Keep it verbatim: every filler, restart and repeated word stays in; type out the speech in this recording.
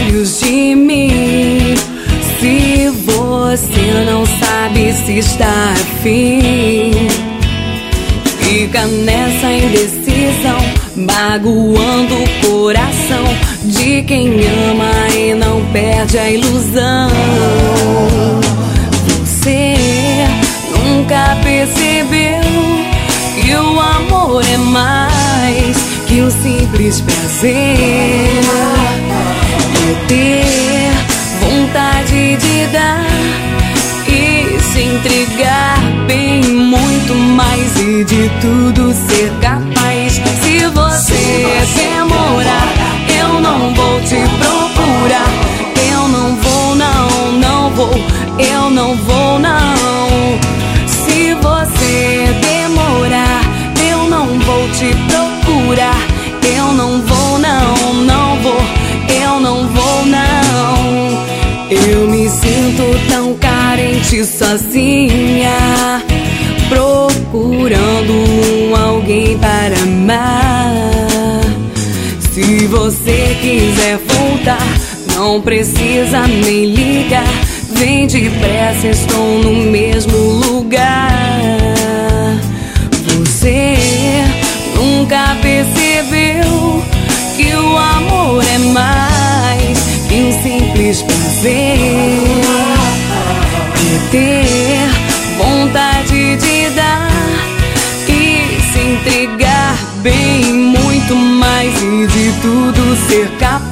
olhos de mim. Se você não sabe se está afim, fica nessa indecisão, magoando o coração de quem ama e não perde a ilusão. Você nunca percebeu que o amor é mais que um simples prazer. É ter vontade de dar e se entregar bem, muito mais, e de tudo ser capaz. Se você demorar, eu não vou te procurar. Eu não vou, não, não vou, eu não vou, não. Se você demorar, eu não vou te procurar. Eu não vou, não, não vou, eu não vou, não. Eu me sinto tão carente, sozinha, procurando um alguém para amar. Se você quiser voltar, não precisa nem ligar. Vem depressa, estou no mesmo lugar. Você nunca percebeu que o amor é mais que um simples prazer. É ter vontade de dar e se entregar bem, muito mais, e de tudo ser capaz.